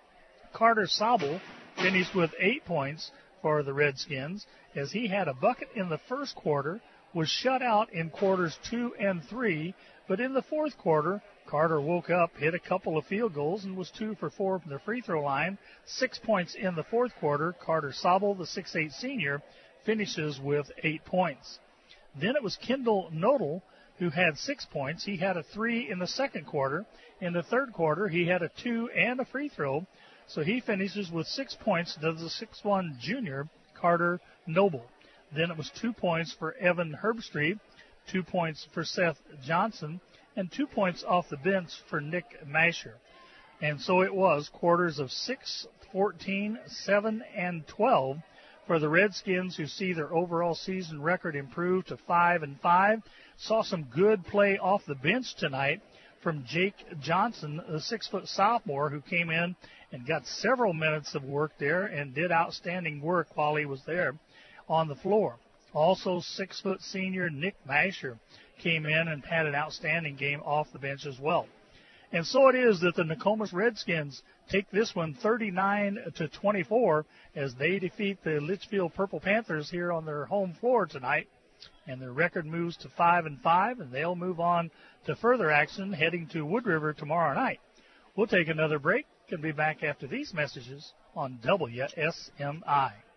Carter Sobel finished with eight points for the Redskins, as he had a bucket in the first quarter, was shut out in quarters two and three, but in the fourth quarter, Carter woke up, hit a couple of field goals, and was two for four from the free throw line. Six points in the fourth quarter. Carter Sobel, the six eight senior, finishes with eight points. Then it was Kendall Nodal who had six points. He had a three in the second quarter. In the third quarter, he had a two and a free throw. So he finishes with six points, does the six one junior, Carter Noble. Then it was two points for Evan Herbstreit, two points for Seth Johnson, and two points off the bench for Nick Masher. And so it was quarters of six, fourteen, seven, and twelve for the Redskins, who see their overall season record improve to five and five. Saw some good play off the bench tonight from Jake Johnson, the six-foot sophomore who came in and got several minutes of work there and did outstanding work while he was there on the floor. Also, six-foot senior Nick Masher came in and had an outstanding game off the bench as well. And so it is that the Nokomis Redskins take this one thirty-nine to twenty-four as they defeat the Litchfield Purple Panthers here on their home floor tonight. And their record moves to five and five, and they'll move on to further action heading to Wood River tomorrow night. We'll take another break and be back after these messages on W S M I.